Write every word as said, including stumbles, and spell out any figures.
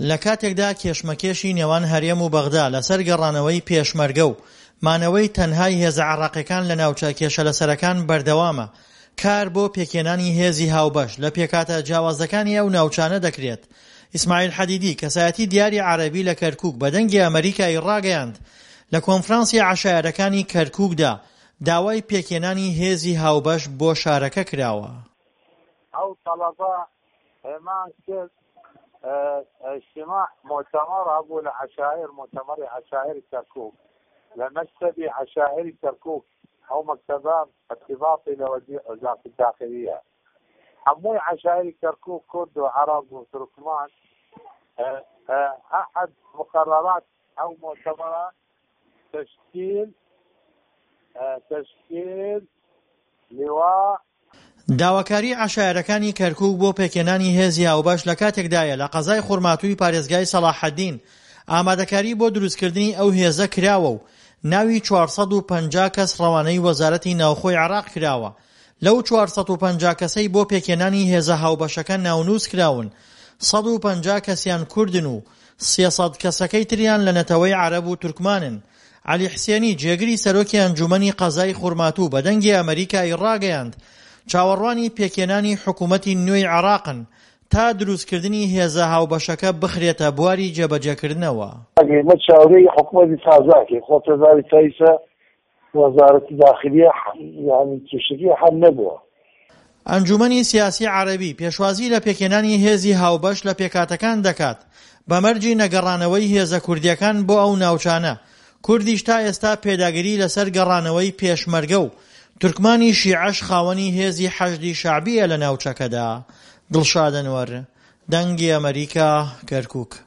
لە کاتێکدا کێشمەکێشی نێوان هەرێم و بەغدا لەسەر گەڕانەوەی پێشمەرگە و مانەوەی تەنهای هێزە عەراقیەکان لە ناوچە کێشەلەسەرەکان بەردەوامە، کار بۆ پێکێنانی هێزی هاوبەش لە پێکاتە جیاوازەکانی ئەو ناوچانە دەکرێت. ئیسماعیل حەدیدی کەسایەتی دیاری عەرەبی لە کەرکووک بەدەنگی ئەمریکای ڕاگەیاند لە کۆنفرانسی عەشایەرەکانی کەرکووکدا داوای پێکێنانی هێزی هاوبەش بۆ شارەکە کراوە. ئەو تەڵەبە هێمان کرد اجتماع مؤتمر أبو العشائر مؤتمر عشائر كركوك لمكتب عشائر كركوك أو مكتبان ارتباطي لوزارة الداخلية. حموي عشائر كركوك كرد وعرب وتركمان أحد مقررات أو مؤتمرات تشكيل تشكيل لواء داواکاری عەشایەرەکانی کەرکووک بۆ پێکێنانی هێزی هاوبەش لە کاتێکدایە لە قەزای خوڕماتووی پارێزگای سەلاحەدین ئامادەکاری بۆ دروستکردنی ئەو هێزە کراوە و ناوی چوارسەد و پەنجا کەس ڕەوانەی وەزارەتی ناوخۆی عێراق کراوە. لەو چوارسەد و پەنجا کەسەی بۆ پێکێنانی هێزە هاوبەشەکە ناونووس کراون، سەد و پەنجا کەسیان کوردن و سێسەد کەسەکەی تریان لە نەتەوەی عەرەب و تورکمانن. عەلی حسێنی جێگری سەرۆکی ئەنجومەنی قەزای خوڕماتوو بەدەنگی ئەمریکای ڕاگەیاند چاوەڕوانی پێکێنانی حکوومەتی نوێی عێراقن تا دروستکردنی هێزە هاوبەشەکە بخرێتە بواری جێبەجێکردنەوە. ئەمە چاوەڕێی حکوومەتی تازاکێ خۆتەزاری تایسە وەزارەتی داخلیە یعنی کێشەکەی هەر نەبووە. ئەنجومەنی سیاسی عەرەبی پێشوازی لە پێکێنانی هێزی هاوبەش لە پێکاتەکان دەکات بە مەرجی نەگەڕانەوەی هێزە کوردیەکان بۆ ئەو ناوچانە. کوردیش تا ئێستا پێداگیری لەسەر گەڕانەوەی پێشمەرگە و تورکمانی شیعەش خاوەنی هێزی حەشدی شەعبیە لە ناوچەکەدا. دڵشاد ئەنوەر، دەنگی ئەمریکا، کەرکووک.